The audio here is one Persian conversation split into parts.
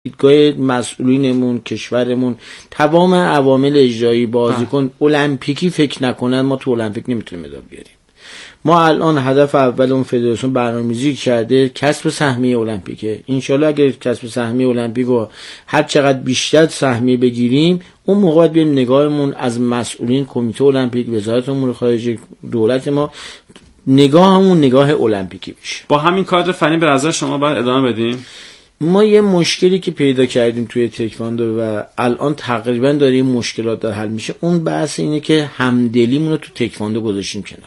دیدگاه مسئولینمون، کشورمون، تمام عوامل اجرایی، بازیکن المپیکی فکر نکنن ما تو المپیک نمیتونیم مدال بیاریم. ما الان هدف اول اون فدراسیون برنامه‌ریزی کرده کسب سهمیه المپیکه. انشالله اگر کسب سهمیه المپیک رو هر چقدر بیشتر سهمیه بگیریم، اون موقع بیایم نگاهمون از مسئولین کمیته المپیک، وزارت امور خارجه، دولت ما، نگاهمون نگاه المپیکی بشه. با همین کادر فنی به نظر شما باید ادامه بدیم؟ ما یه مشکلی که پیدا کردیم توی تکواندو و الان تقریبا داره این مشکلات داره حل میشه، اون بحث اینه که همدلیمون رو تو تکواندو گذاشتیم کنار.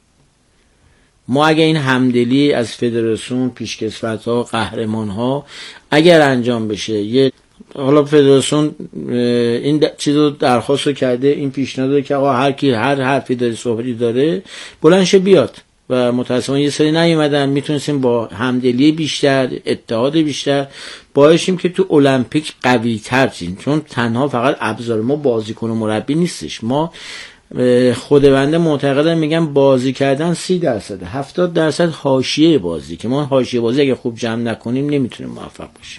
ما اگه این همدلی از فدراسیون، پیشکسوت‌ها، قهرمان‌ها اگر انجام بشه، یه حالا فدراسیون این چیزو درخواست کرده، این پیشنهاد داده که آقا هر کی هر حرفی داره، صحبتی داره، بلند شه بیاد. و متأسفانه یه سری نیومدن. میتونستیم با همدلی بیشتر، اتحاد بیشتر باعثیم که تو المپیک قوی تر شیم، چون تنها فقط ابزار ما بازیکن و مربی نیستش. ما خود بنده معتقدم، میگم بازی کردن 30%، 70% حاشیه بازی، که ما حاشیه بازی اگه خوب جمع نکنیم نمیتونیم موفق باشیم.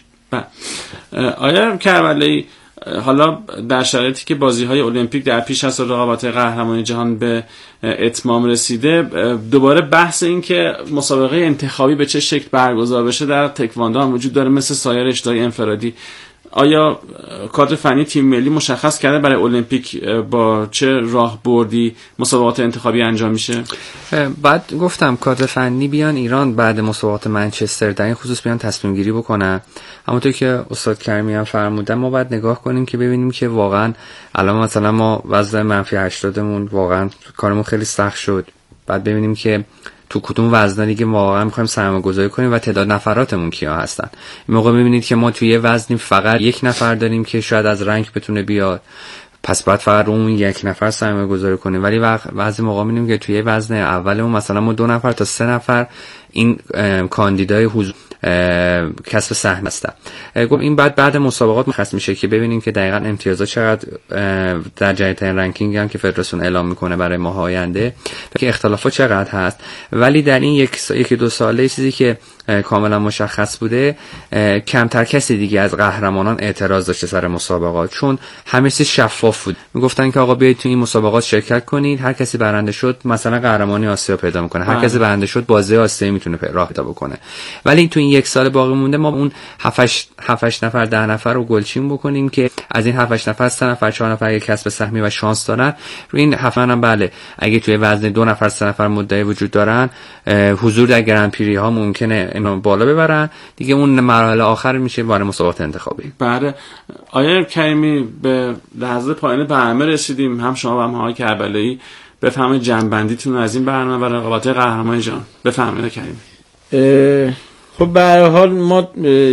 آیا کربلایی حالا در شرایطی که بازی‌های المپیک در پیش از رقابت‌های قهرمانی جهان به اتمام رسیده، دوباره بحث این که مسابقه انتخابی به چه شکل برگزار بشه در تکواندو هم وجود داره مثل سایر اشت‌های انفرادی. آیا کادر فنی تیم ملی مشخص کرده برای المپیک با چه راهبردی مسابقات انتخابی انجام میشه؟ بعد گفتم کادر فنی بیان ایران بعد مسابقات منچستر در این خصوص بیان تصمیم گیری بکنن. همونطور که استاد کریمی هم فرمودن، ما باید نگاه کنیم که ببینیم که واقعا الان مثلا ما وزن -80مون واقعا کارمون خیلی سخت شد. بعد ببینیم که تو کدوم وزنه دیگه واقعا می‌خوایم سرمایه‌گذاری کنیم و تعداد نفراتمون کیا هستن. این موقع می‌بینید که ما توی یه وزنی فقط یک نفر داریم که شاید از رنگ بتونه بیاد، پس باید فقط اون یک نفر سرمایه‌گذاری کنیم. ولی بعضی موقع می‌بینیم که توی وزن اولمون مثلا ما 2 نفر تا 3 نفر این کاندیدای حضور کسب سهم هستن. این بعد مسابقات مشخص میشه که ببینیم که دقیقاً امتیازات چقدر در جهت رنکینگ هم که فدراسیون اعلام میکنه برای ماه آینده که اختلافات چقدر هست. ولی در این یک دو ساله چیزی که کاملا مشخص بوده، کمتر کسی دیگه از قهرمانان اعتراض داشته سر مسابقات، چون همه چیز شفاف بود. میگفتن که آقا بیایید تو این مسابقات شرکت کنید، هر کسی برنده شد مثلا قهرمانی آسیا پیدا میکنه، هر کسی برنده شد بازی آسیا میتونه راه پیدا بکنه. ولی تو این یک سال باقی مونده ما اون 7 نفر 10 نفر رو گلچین بکنیم که از این 7 نفر 3 نفر 4 نفر اگه کسب سهمی و شانس دارن، روی این 7 هم بله اگه توی وزن 2 نفر 3 نفر مدعی وجود دارن، حضور در گرانپری ها ممکنه اینو بالا ببرن دیگه. اون مرحله آخر میشه برای مسابقات انتخابی. بله. آیا کریمی به لحظه پایان برنامه رسیدیم، هم شما و هم آقای کربلایی بفهمید جنبندیتون از این برنامه و رقابت قهرمانی جهان. بفهمید کریمی. خب به هر حال ما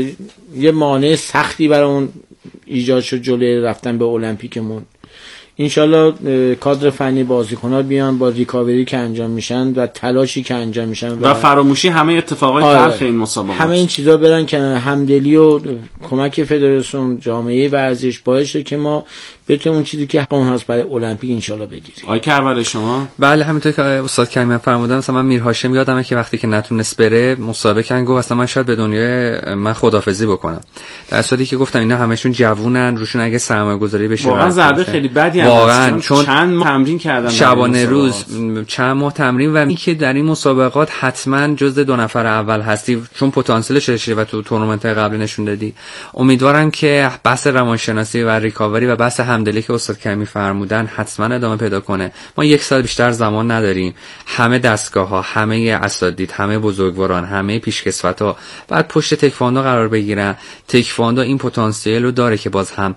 یه مانع سختی برای اون ایجاد شد جلوی رفتن به المپیکمون. انشالله کادر فنی بازیکن‌ها بیان با ریکاوری که انجام میشن و تلاشی که انجام میشن و فراموشی همه اتفاقای تلخ این مسابقات، همه این چیزا برن که همدلی و کمک فدراسیون، جامعه ورزش باعث شه که ما بتونیم اون چیزی که حقمون هست برای المپیک انشالله بگیریم. آقای کربلایی شما؟ بله همونطور که استاد کریمی فرمودن، مثلا من میر هاشم یادمه که وقتی که نتونست بره مسابقه گفت اصلا من شاید به دنیای من خداحافظی بکنم، در صورتی که گفتم اینا همشون جوونن، روشون اگه سرمایه‌گذاری بشه واقعا ضربه خیلی بدی واقعا، چون چند ماه تمرین کردن، شبانه روز چند ماه تمرین، و این که در این مسابقات حتما جزو 2 نفر اول هستی چون پتانسیلش داشتی و تو تورنمنت قبلی نشون دادی. امیدوارم که بحث روانشناسی و ریکاوری و بحث همدلی که استاد کریمی فرمودن حتما ادامه پیدا کنه. ما 1 سال بیشتر زمان نداریم. همه دستگاه‌ها، همه اساتید، همه بزرگواران، همه پیشکسوت‌ها بعد پشت تکواندو قرار بگیرن. تکواندو این پتانسیل رو داره که باز هم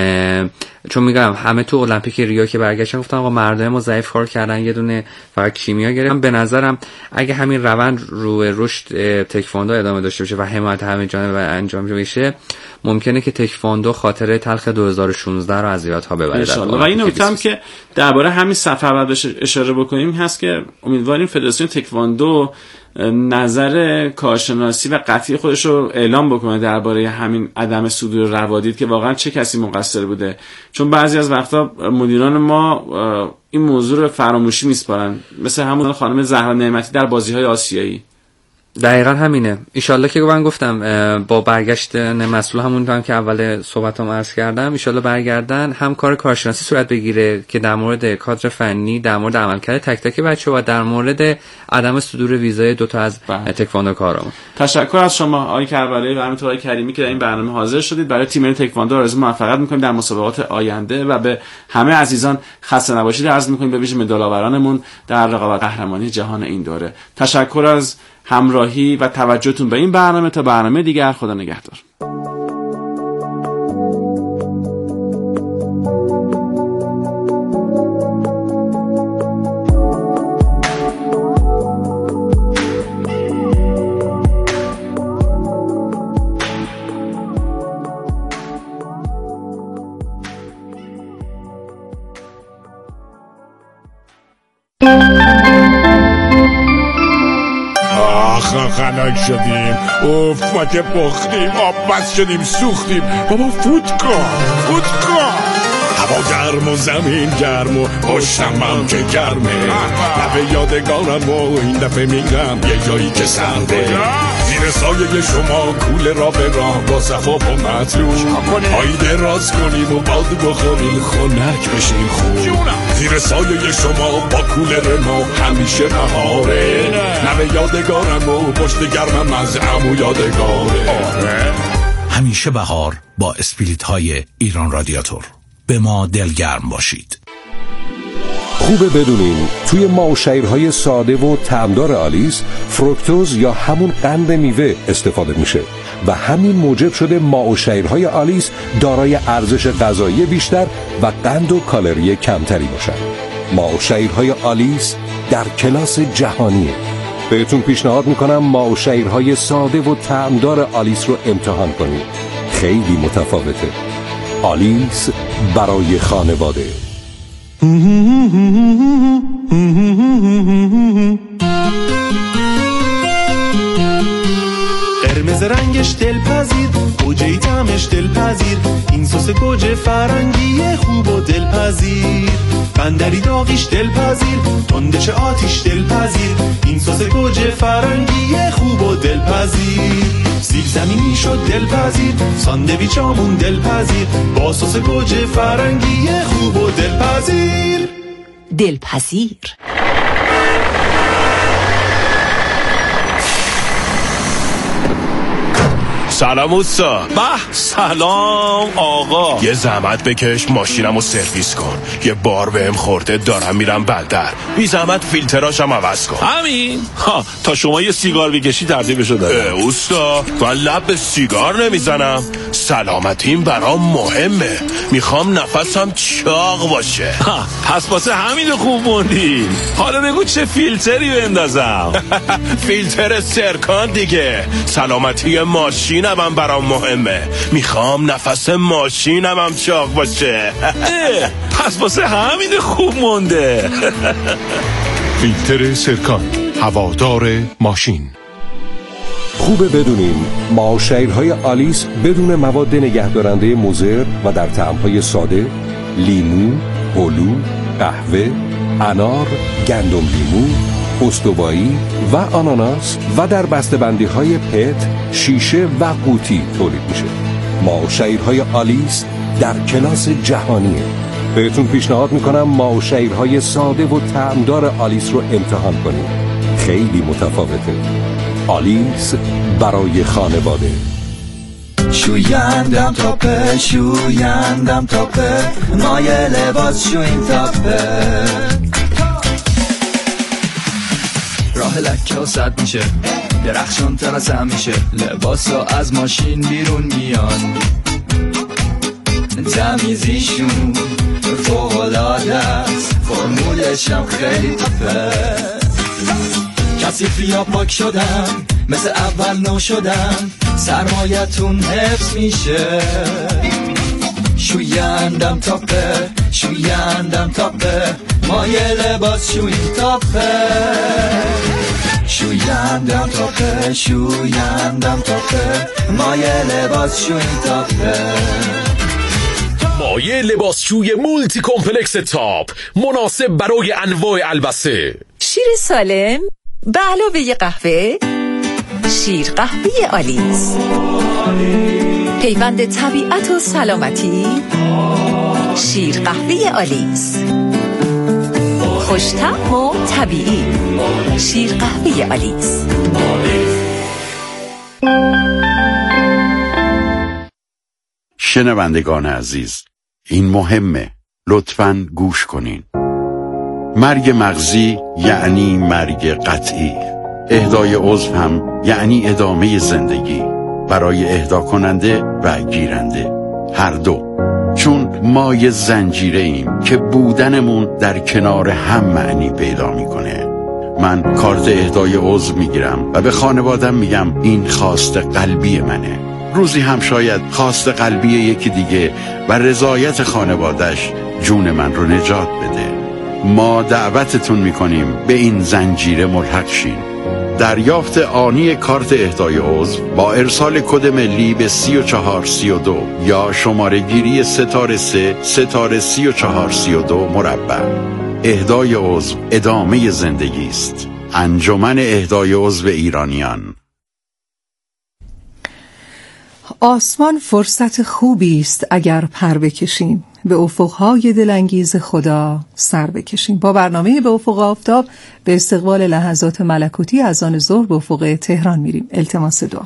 چون میگم همه تو المپیک ریو که برگشتن گفتن آقا مردم ما ضعیف کار کردن، یه دونه فقط کیمیا گرفتن. به نظرم اگه همین روند رو رشد تکواندو ادامه داشته باشه و حمایت همه جانبه انجام بشه، ممکنه که تکواندو خاطره تلخ 2016 رو از یادها ببره. و این نکته هم که درباره همین سفر بعد اشاره بکنیم هست که امیدواریم فدراسیون تکواندو نظر کارشناسی و قطعی خودش رو اعلام بکنه درباره همین عدم صدور روادید که واقعا چه کسی مقصر بوده، چون بعضی از وقتا مدیران ما این موضوع رو فراموشی میسپارن، مثل همون خانم زهرا نعمتی در بازی‌های آسیایی. دقیقا همینه. ایشالله که من گفتم با برگشتن مسئول همون که اول صحبتام عرض کردم، ایشالله برگردن هم کار کارشناسی صورت بگیره که در مورد کادر فنی، در مورد عملکرد تک تک بچه‌ها و در مورد عدم صدور ویزای دوتا از تکواندو کارامون. تشکر از شما آقای کربلایی و همینطور آقای کریمی که در این برنامه حاضر شدید. برای تیم تکواندو آرزوی موفقیت می‌کنیم در مسابقات آینده و به همه عزیزان خسته نباشید عرض می‌کنیم، به ویژه مدال‌آورانمون در رقابت قهرمانی جهان این دوره. تشکر از همراهی و توجهتون به این برنامه. تا برنامه دیگر، خدا نگهدار. خنک شدیم، اوف ما که پختیم، آب بس شدیم، سوختیم. بابا فوت کن هوا گرم و زمین گرم و پشتم که گرمه. لبه یادگارم و این دفعه میگم یه جایی که سرده، زیر سایه شما کوله را به راه با صفا و مطلوب، پایی دراز کنیم و باد بخوریم خنک بشیم خوب. زیر سایه شما با کوله ما همیشه بهاره، لبه یادگارم و پشت گرمم از عمو یادگاره. همیشه بهار با اسپریت های ایران رادیاتور. به ما دلگرم باشید. خوبه بدونین توی ماه‌وشیرهای ساده و طعمدار آلیس فروکتوز یا همون قند میوه استفاده میشه و همین موجب شده ماه‌وشیرهای آلیس دارای ارزش غذایی بیشتر و قند و کالری کمتری باشن. ماه‌وشیرهای آلیس در کلاس جهانیه. بهتون پیشنهاد میکنم ماه‌وشیرهای ساده و طعمدار آلیس رو امتحان کنید. خیلی متفاوته. آلیس برای خانواده. قرمز رنگش دلپذیر، گوجه طعمش دلپذیر، این سس گوجه فرنگی خوب و دلپذیر. بندری داغیش دلپذیر، تندش آتیش دلپذیر، این سس گوجه فرنگی خوب و دلپذیر. سیب زمینی شد دلپذیر، ساندویچامون دلپذیر، با سس گوجه فرنگی خوب و دلپذیر. دلپذیر. سلام اوستا. سلام آقا. یه زحمت بکش ماشینمو سرویس کن، یه بار بهم خورده دارم میرم بلدر، بی زحمت فیلتراشم عوض کن. همین تا شما یه سیگار بکشی ترتیبشو دادم. اوستا من لب به سیگار نمیزنم، سلامتیم برام مهمه، میخوام نفسم چاق باشه. پس واسه همین خوب موندی. حالا بگو چه فیلتری بندازم؟ فیلتر سرکان دیگه. سلامتی ماشینم هم برام مهمه، میخوام نفس ماشینم هم چاق باشه. پس واسه همین خوب مونده. فیلتر سرکان، هوادار ماشین. خوبه بدونین ماه‌وشیرهای آلیس بدون مواد نگهدارنده مضر و در طعم‌های ساده، لیمو، هلو، قهوه، انار، گندم لیمو، استوایی و آناناس و در بسته‌بندی‌های پت، شیشه و قوطی تولید میشه. ماه‌وشیرهای آلیس در کلاس جهانیه. بهتون پیشنهاد میکنم ماه‌وشیرهای ساده و طعمدار آلیس رو امتحان کنید. خیلی متفاوته. آلیس برای خانواده. شویندم تاپه، شویندم تاپه، مایه لباس شوین تاپه. راه لکه و سد میشه، درخشان تر از همیشه، لباس ها از ماشین بیرون میان، تمیزیشون فوق‌العاده است، فرمولش هم خیلی تپه. کثیف یا پاک شدم، مثل اول نو شدم، سرمایتون حفظ میشه. شویندم تاپه، شویندم تاپه، مایه لباس شوین تاپه. شویندم تاپه، شویندم تاپه، مایه لباس شوین تاپه. مایه لباسشوی مولتی کمپلکس تاپ، مناسب برای انواع البسه. شیر سالم به علاوه یه قهوه، شیر قهوه آلیس، پیوند طبیعت و سلامتی. شیر قهوه آلیس، خوش‌طعم و طبیعی. شیر قهوه آلیس. شنوندگان عزیز، این مهمه، لطفاً گوش کنین. مرگ مغزی یعنی مرگ قطعی. اهدای عضو هم یعنی ادامه زندگی برای اهدا کننده و گیرنده، هر دو. چون ما یه زنجیره ایم که بودنمون در کنار هم معنی پیدا میکنه. من کارت اهدای عضو میگیرم و به خانوادم میگم این خواست قلبی منه. روزی هم شاید خواست قلبی یکی دیگه و رضایت خانوادش جون من رو نجات بده. ما دعوتتون میکنیم به این زنجیره ملحق شین. دریافت آنی کارت اهدای عضو با ارسال کد ملی به 3432 یا شماره گیری ستاره 3432 مربع. اهدای عضو ادامه زندگی است. انجمن اهدای عضو ایرانیان. آسمان فرصت خوبی است اگر پر بکشیم، به افقهای دلانگیز خدا سر بکشیم. با برنامه به افق آفتاب به استقبال لحظات ملکوتی از آن ظهر به افق تهران میریم. التماس دعا.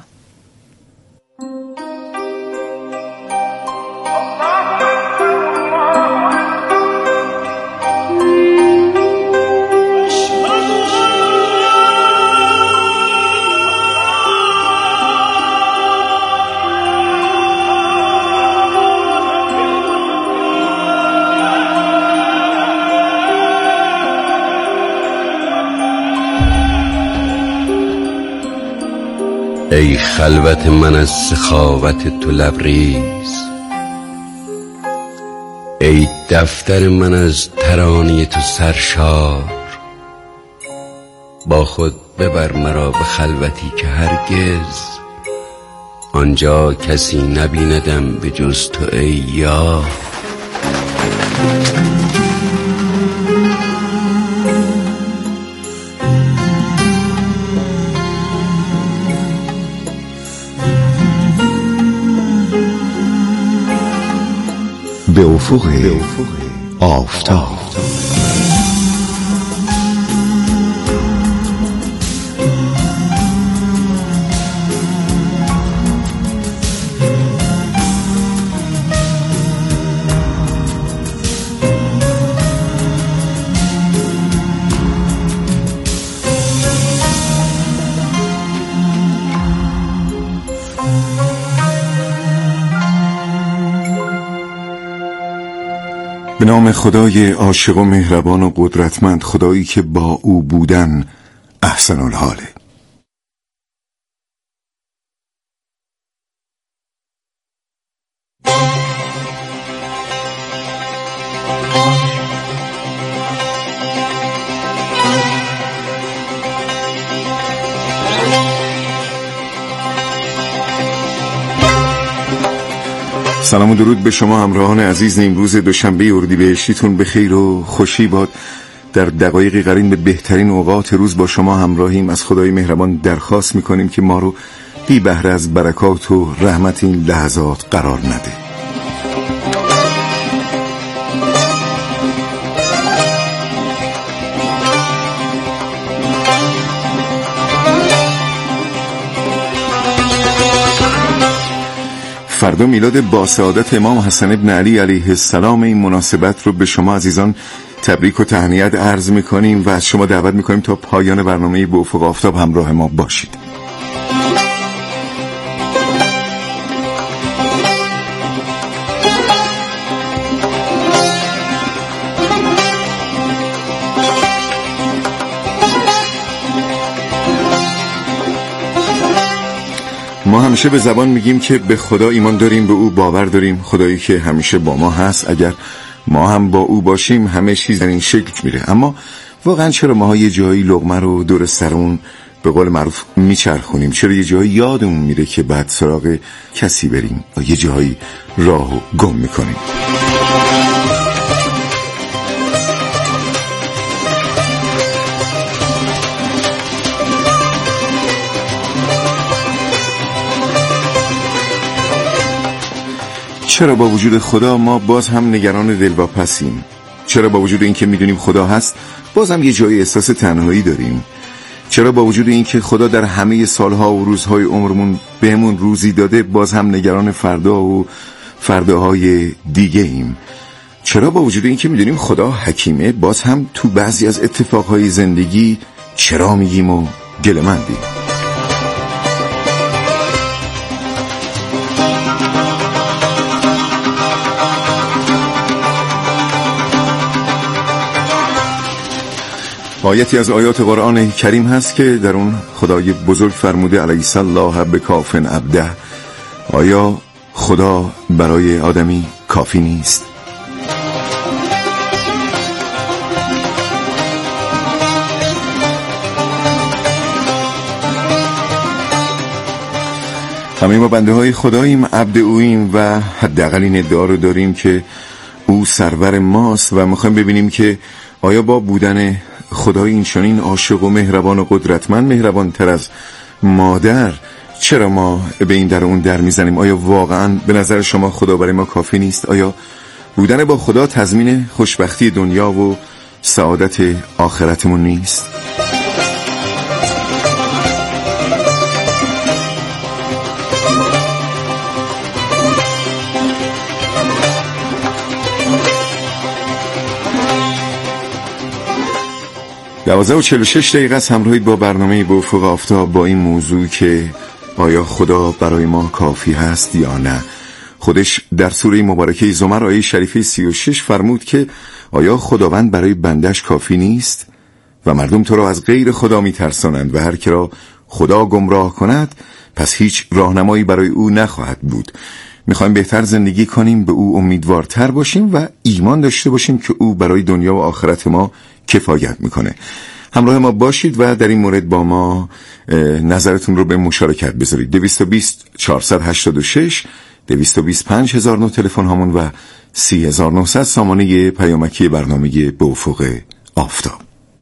ای خلوت من از سخاوت تو لبریز، ای دفتر من از ترانه تو سرشار. با خود ببر مرا به خلوتی که هرگز آنجا کسی نبیندم به جز تو ای یار. به افق آفتاب. به نام خدای عاشق و مهربان و قدرتمند، خدایی که با او بودن احسن الحاله. سلام و درود به شما همراهان عزیز. امروز دوشنبه اردیبهشتیتون به خیر و خوشی باد. در دقایقی قرین به بهترین اوقات روز با شما همراهیم. از خدای مهربان درخواست میکنیم که ما رو بی بهره از برکات و رحمت این لحظات قرار نده. فردا میلاد با سعادت امام حسن ابن علی علیه السلام. این مناسبت رو به شما عزیزان تبریک و تهنیت عرض میکنیم و از شما دعوت میکنیم تا پایان برنامه به افق آفتاب همراه ما باشید. ما همیشه به زبان میگیم که به خدا ایمان داریم، به او باور داریم، خدایی که همیشه با ما هست. اگر ما هم با او باشیم همه چیز در این شکل میره. اما واقعا چرا ما یه جایی لقمه رو دور سرمون به قول معروف میچرخونیم؟ چرا یه جایی یادمون میره که بعد سراغ کسی بریم و یه جایی راهو گم میکنیم؟ چرا با وجود خدا ما باز هم نگران دلواپسیم؟ چرا با وجود اینکه میدونیم خدا هست باز هم یه جایی احساس تنهایی داریم؟ چرا با وجود اینکه خدا در همه سالها و روزهای عمرمون بهمون روزی داده باز هم نگران فردا و فرداهای دیگه ایم؟ چرا با وجود اینکه میدونیم خدا حکیمه باز هم تو بعضی از اتفاقهای زندگی چرا میگیم و گله‌مندیم؟ آیتی از آیات قرآن کریم هست که در اون خدای بزرگ فرموده الیس الله بکاف عبده، آیا خدا برای آدمی کافی نیست؟ همه ما بنده های خداییم، عبد اوییم و حداقل این ادعا رو داریم که او سرور ماست و میخوایم ببینیم که آیا با بودن خدای این چنین عاشق و مهربان و قدرتمند، مهربان تر از مادر، چرا ما به این در اون در میزنیم؟ آیا واقعا به نظر شما خدا برای ما کافی نیست؟ آیا بودن با خدا تضمین خوشبختی دنیا و سعادت آخرتمون نیست؟ دوازده و 46 دقیقه است همراهید با برنامه به افق آفتاب با این موضوع که آیا خدا برای ما کافی هست یا نه. خودش در سوره مبارکه زمر آیه شریفه 36 فرمود که آیا خداوند برای بندش کافی نیست و مردم تو را از غیر خدا می ترسانند و هر که را خدا گمراه کند پس هیچ راهنمایی برای او نخواهد بود. میخوایم بهتر زندگی کنیم، به او امیدوارتر باشیم و ایمان داشته باشیم که او برای دنیا و آخرت ما کفایت میکنه. همراه ما باشید و در این مورد با ما نظرتون رو به مشارکت بذارید. 220 486 225 هزار تلفن هامون و 3900 سامانه پیامکی برنامه به افق آفتاب.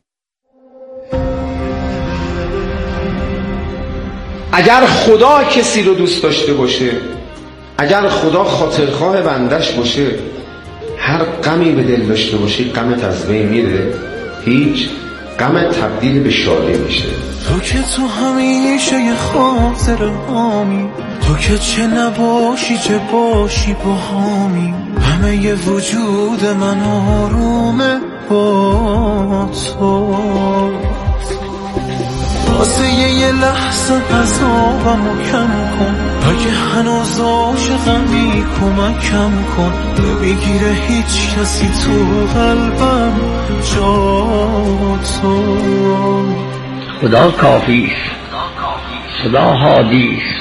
اگر خدا کسی رو دوست داشته باشه، اگر خدا خاطرخواه بندش باشه، هر غمی به دل داشته باشه غمت از بین میره، هیچ غمت تبدیل به شادی میشه. تو که تو همیشه یه خاطر هامی، تو که چه نباشی چه باشی با هامی، همه ی وجود من آرومه با تو. واسه یه لحظه عذابمو کم کن، اگه هنوز عاشقمی کمکم کن، نمیگیره هیچ کسی تو قلبم جا تو. خدا کافیست، خدا هادیست.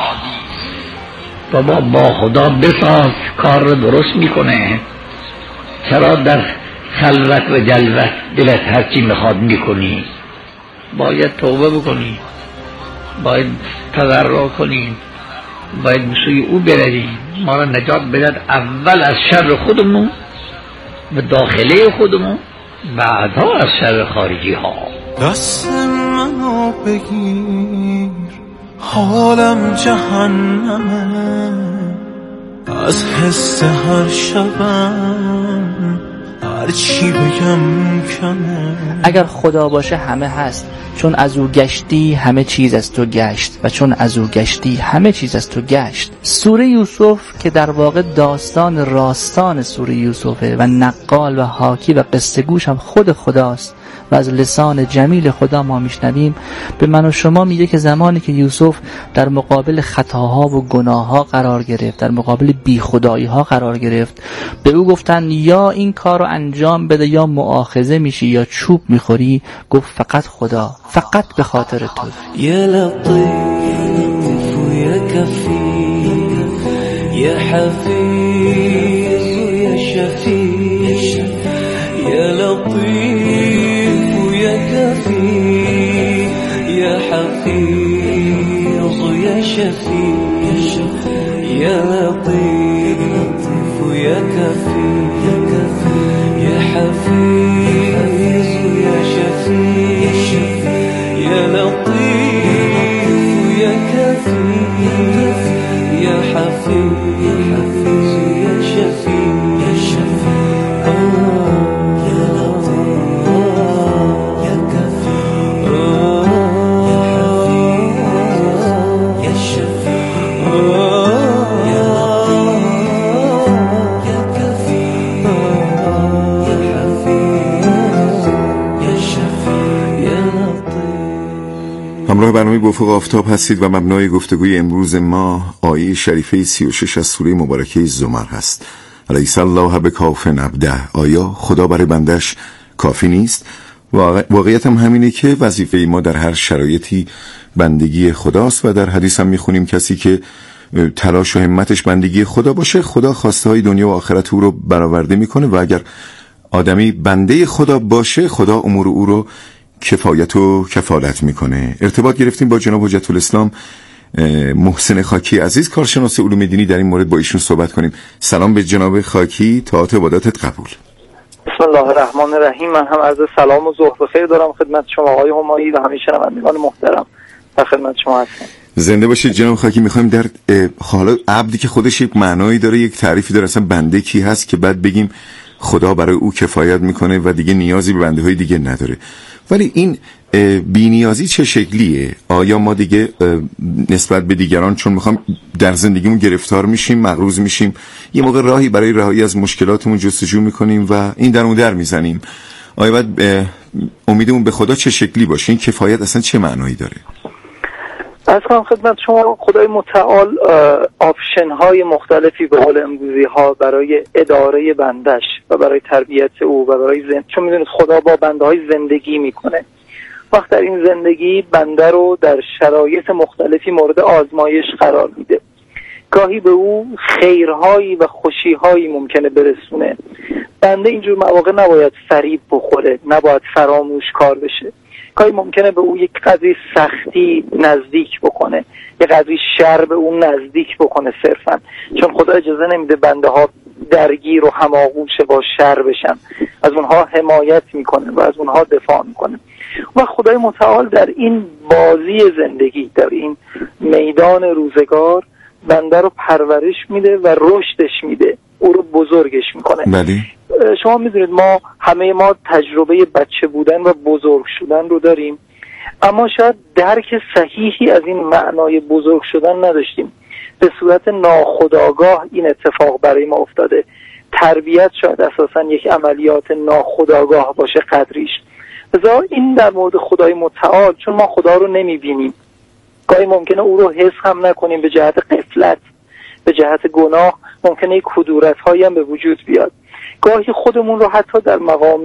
بابا با خدا بساز کار رو درست میکنه. چرا در خلوت و جلوت دلت هرچی میخواد میکنی؟ باید توبه بکنی، باید تضرع کنی، باید سوی او برویم، ما را نجات بدهد اول از شر خودمون و داخله خودمون، بعدها از شر خارجی ها. دست منو بگیر، حالم جهنمه، از حس هر شبم هر چی بگم کمه. اگر خدا باشه همه هست، چون از او گشتی همه چیز از تو گشت و چون از او گشتی همه چیز از تو گشت. سوره یوسف که در واقع داستان راستان سوره یوسفه و نقال و حاکی و قصه گوش هم خود خداست و از لسان جمیل خدا ما میشنویم، به من و شما میگه که زمانی که یوسف در مقابل خطاها و گناهها قرار گرفت، در مقابل بیخدایی ها قرار گرفت، به او گفتن یا این کار رو انجام بده یا مؤاخذه میشی یا چوب میخوری، گفت فقط خدا، فقط به خاطر تو. یا لطیف و یا کفیف، یا حفیظ و یا شفیع، یا لطیف و یا کفیف، یا حفیظ و یا شفیع، یا لطیف و یا کفیف، یا حفیظ و یا شفیع، یا لطیف و یا کفیف، یا حفیظ برنامه به افق آفتاب هستید و مبنای گفتگوی امروز ما آیه شریفه 36 از سوره مبارکه زمر هست. الیس الله بکاف عبده، آیا خدا برای بندش کافی نیست؟ واقعیت هم همینه که وظیفه ما در هر شرایطی بندگی خداست و در حدیث هم میخونیم کسی که تلاش و همتش بندگی خدا باشه، خدا خواسته های دنیا و آخرت او رو برآورده میکنه و اگر آدمی بنده خدا باشه، خدا امور او رو کفایت و کفالت میکنه. ارتباط گرفتیم با جناب حجت الاسلام محسن خاکی عزیز، کارشناس علوم دینی، در این مورد با ایشون صحبت کنیم. سلام به جناب خاکی، طاعت و عبادتت قبول. بسم الله الرحمن الرحیم. من هم عرض سلام و ظهر بخیر دارم خدمت شما آقای همایی و همه شنوندگان محترم. در خدمت شما هستم. زنده باشید جناب خاکی. میخوایم در حالا عبدی که خودش یک معنایی داره، یک تعریفی داره، اصلا بنده کی هست که بعد بگیم خدا برای او کفایت میکنه و دیگه نیازی به بنده های دیگه نداره. ولی این بی‌نیازی چه شکلیه؟ آیا ما دیگه نسبت به دیگران چون میخوام در زندگیمون گرفتار میشیم، مغروض میشیم، یه موقع راهی برای رهایی از مشکلاتمون جستجو میکنیم و این در اون در میزنیم؟ آیا باید امیدمون به خدا چه شکلی باشه؟ این کفایت اصلا چه معنایی داره؟ از کنم خدمت شما خدای متعال آپشن های مختلفی به قول امروزی ها برای اداره بندش و برای تربیت او و برای چون میدونید خدا با بنده های زندگی میکنه. وقت در این زندگی بنده رو در شرایط مختلفی مورد آزمایش قرار میده. گاهی به او خیرهایی و خوشیهایی ممکنه برسونه. بنده اینجور مواقع نباید فریب بخوره، نباید فراموش کار بشه. گاهی ممکنه به او یک قدری سختی نزدیک بکنه، یک قدری شر به او نزدیک بکنه صرفا، چون خدا اجازه نمیده بنده ها درگیر و هماغوش با شر بشن. از اونها حمایت میکنه و از اونها دفاع میکنه. و خدای متعال در این بازی زندگی، در این میدان روزگار بنده رو پرورش میده و رشدش میده، او رو بزرگش میکنه. بله. شما میدونید همه ما تجربه بچه بودن و بزرگ شدن رو داریم، اما شاید درک صحیحی از این معنای بزرگ شدن نداشتیم. به صورت ناخودآگاه این اتفاق برای ما افتاده. تربیت شاید اساسا یک عملیات ناخودآگاه باشه قدریش. لذا این در مورد خدای متعال، چون ما خدا رو نمیبینیم، گاهی ممکنه او رو حس هم نکنیم، به جهت غفلت، به جهت گناه ممکنه یک کدورت هایی هم به وجود بیاد. گاهی خودمون رو حتی در مقام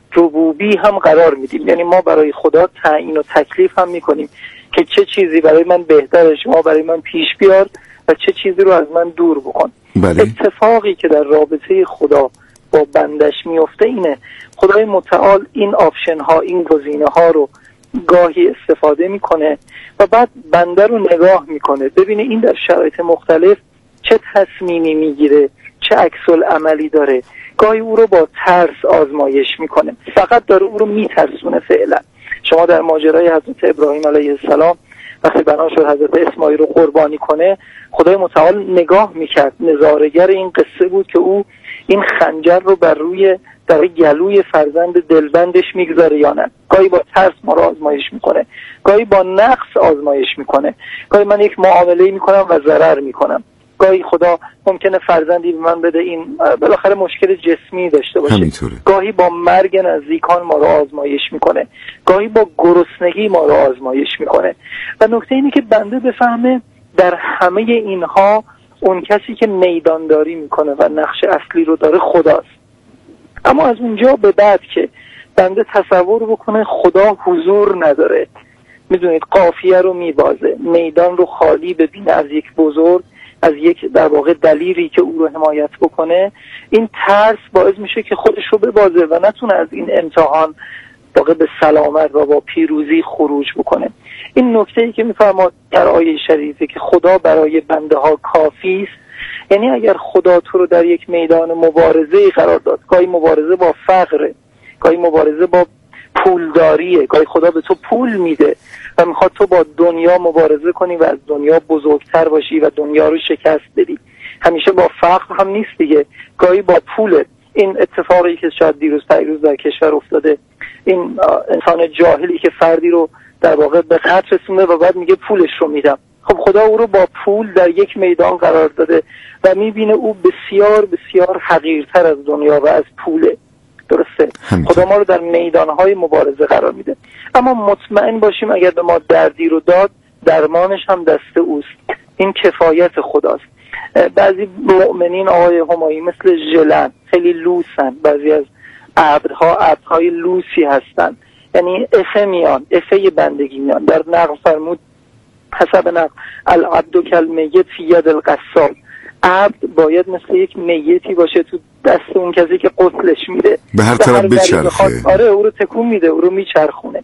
ربوبی هم قرار میدیم، یعنی ما برای خدا تعیین و تکلیف هم میکنیم که چه چیزی برای من بهتره، شما برای من پیش بیار و چه چیزی رو از من دور بکن. بله. اتفاقی که در رابطه خدا با بندش میفته اینه، خدای متعال این آپشن ها، این گزینه ها رو گاهی استفاده میکنه و بعد بنده رو نگاه میکنه ببینه این در شرایط مختلف چه تصمیمی میگیره، چه عکس العملی داره. گاهی او رو با ترس آزمایش میکنه، فقط داره او رو میترسونه. فعلا شما در ماجرای حضرت ابراهیم علیه السلام وقتی بنا شد حضرت اسماعیل رو قربانی کنه، خدای متعال نگاه میکرد، نظاره‌گر این قصه بود که او این خنجر رو بر روی در گلوی فرزند دلبندش میگذاره یا نه. گاهی با ترس ما رو آزمایش میکنه، گاهی با نقص آزمایش میکنه، گاهی من یک معامله میکنم و ضرر میکنم، گاهی خدا ممکنه فرزندی به من بده این بالاخره مشکل جسمی داشته باشه. همینطوره. گاهی با مرگ نزدیکان ما رو آزمایش میکنه، گاهی با گرسنگی ما رو آزمایش میکنه. و نکته اینه که بنده بفهمه در همه اینها اون کسی که میدانداری میکنه و نقش اصلی رو داره خداست. اما از اونجا به بعد که بنده تصور بکنه خدا حضور نداره، میدونید قافیه رو میبازه، میدان رو خالی ببینه از یک بزرگ، از یک در واقع دلیری که او رو حمایت بکنه، این ترس باعث میشه که خودش رو ببازه و نتونه از این امتحان واقع به سلامت و با پیروزی خروج بکنه. این نکته‌ای که میفرماد در آیه شریفه که خدا برای بنده ها کافی است، یعنی اگر خدا تو رو در یک میدان مبارزه قرار داد، گاهی مبارزه با فقر، گاهی مبارزه با پولداریه، گاهی خدا به تو پول میده و میخواد تو با دنیا مبارزه کنی و از دنیا بزرگتر باشی و دنیا رو شکست بدی. همیشه با فقر هم نیست دیگه، گاهی با پوله. این اتفاقی که شاید دیروز در کشور افتاده، این انسان جاهلی که فردی رو در واقع به قتل رسونده و بعد میگه پولش رو میدم. خب خدا او رو با پول در یک میدان قرار داده و میبینه او بسیار بسیار حقیرتر از دنیا و از پوله. درسته؟ خدا ما رو در میدانهای مبارزه قرار میده، اما مطمئن باشیم اگر به ما دردی رو داد درمانش هم دست اوست. این کفایت خداست. بعضی مؤمنین آقای همایی مثل ژلن خیلی لوسن، بعضی از عبدهای لوسی هستن، یعنی افه میان، افه بندگی میان. در نقل فرمود حسب نقل العبد کالمیت فی ید القصال، عبد باید مثل یک میتی باشه تو دست اون کسی که قتلش میده، به هر طرف بچرخه. آره او رو تکون میده، او رو میچرخونه.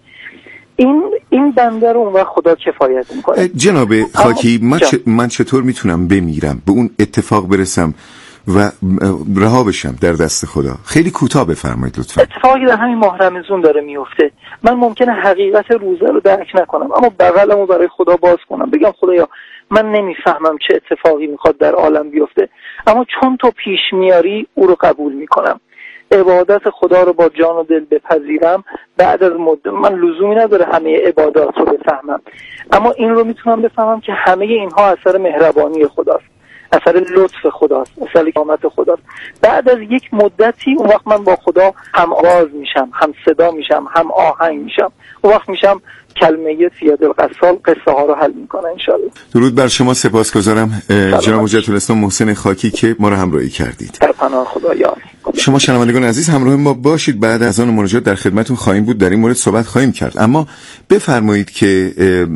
این بنده رو اون وقت خدا کفایت میکنه. جناب خاکی، من چطور میتونم بمیرم، به اون اتفاق برسم و رها بشم در دست خدا؟ خیلی کوتاه بفرمایید لطفا. اتفاقی در همین ماه رمضان داره میفته. من ممکنه حقیقت روزه رو درک نکنم، اما بغلمو برای خدا باز کنم، بگم خدایا من نمیفهمم چه اتفاقی میخواد در عالم بیفته، اما چون تو پیش میاری او رو قبول میکنم. عبادت خدا رو با جان و دل بپذیرم. بعد از مدت من لزومی نداره همه عبادات رو بفهمم، اما این رو میتونم بفهمم که همه اینها اثر مهربانی خداست، اثر لطف خداست، اثر کرامت خداست. بعد از یک مدتی اون وقت من با خدا هم آواز میشم، هم صدا میشم، هم آهنگ میشم. اون وقت میشم کلمه فیاد القصال، قصه ها رو حل میکنه انشالله. درود بر شما، سپاسگزارم جناب حجت الاسلام محسن خاکی که ما رو همراهی کردید. در پناه خدا یار. شما شنوندگان عزیز همراه ما باشید. بعد از آن مناجات در خدمتتون خواهیم بود، در این مورد صحبت خواهیم کرد، اما بفرمایید که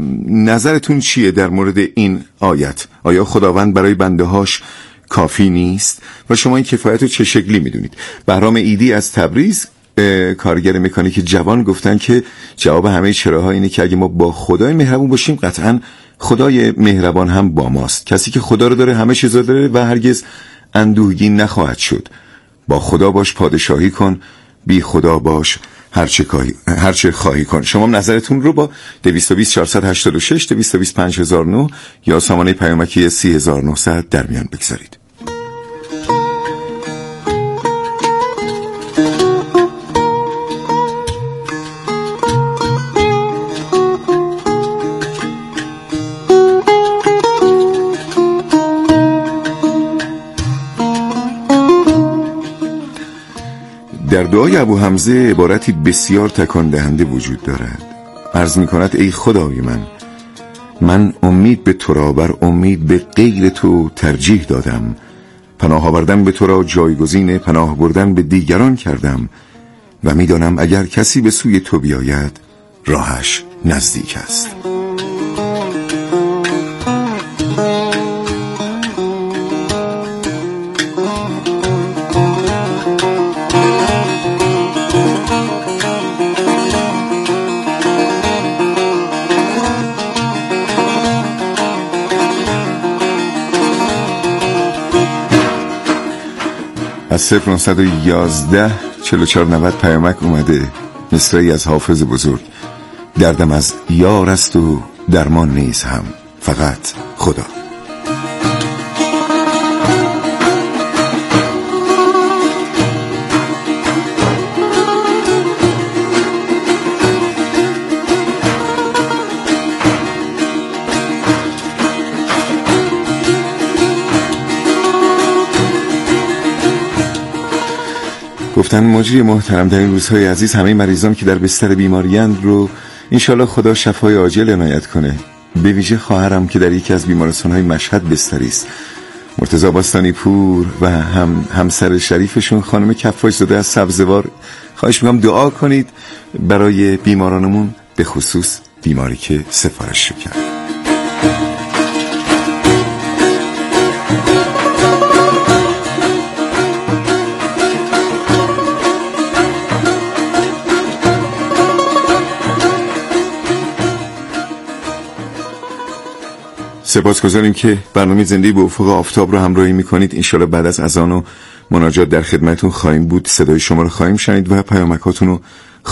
نظرتون چیه در مورد این آیت؟ آیا خداوند برای بنده‌هاش کافی نیست و شما این کفایت رو چه شکلی میدونید؟ بهرام ایدی از تبریز، کارگر مکانیک جوان، گفتن که جواب همه چراها اینه که اگه ما با خدای مهربون باشیم قطعاً خدای مهربان هم با ماست. کسی که خدا رو داره همه چیز رو داره و هرگز اندوهگین نخواهد شد. با خدا باش پادشاهی کن، بی خدا باش هرچه خواهی کن. شما نظرتون رو با 220 486 220 5009 یا سامانه پیامکی 3900 در میان بگذارید. در دعای ابو حمزه عبارتی بسیار تکان دهنده وجود دارد. عرض می کند ای خدای من امید به تو را بر امید به غیر تو ترجیح دادم، پناه آوردن به تو را جایگزین پناه بردن به دیگران کردم و می دانم اگر کسی به سوی تو بیاید راهش نزدیک است. از 0911 4490 پیامک اومده، مصرعی از حافظ بزرگ: دردم از یار است و درمان نیز هم، فقط خدا. گفتن مجری محترم در این روزهای عزیز همه مریضان که در بستر بیماریند رو انشالله خدا شفای عاجل عنایت کنه. به ویژه خواهرم که در یکی از بیمارستان‌های مشهد بستری است، مرتضی باستانی پور، و همسر شریفشون خانم کفاش زاده از سبزوار. خواهش می‌کنم دعا کنید برای بیمارانمون، به خصوص بیماری که سفارش کرد. سپاسگزاریم که برنامه زندگی به افق آفتاب رو همراهی میکنید. انشالله بعد از اذان و مناجات در خدمتون خواهیم بود، صدای شما رو خواهیم شنید و پیامکاتون رو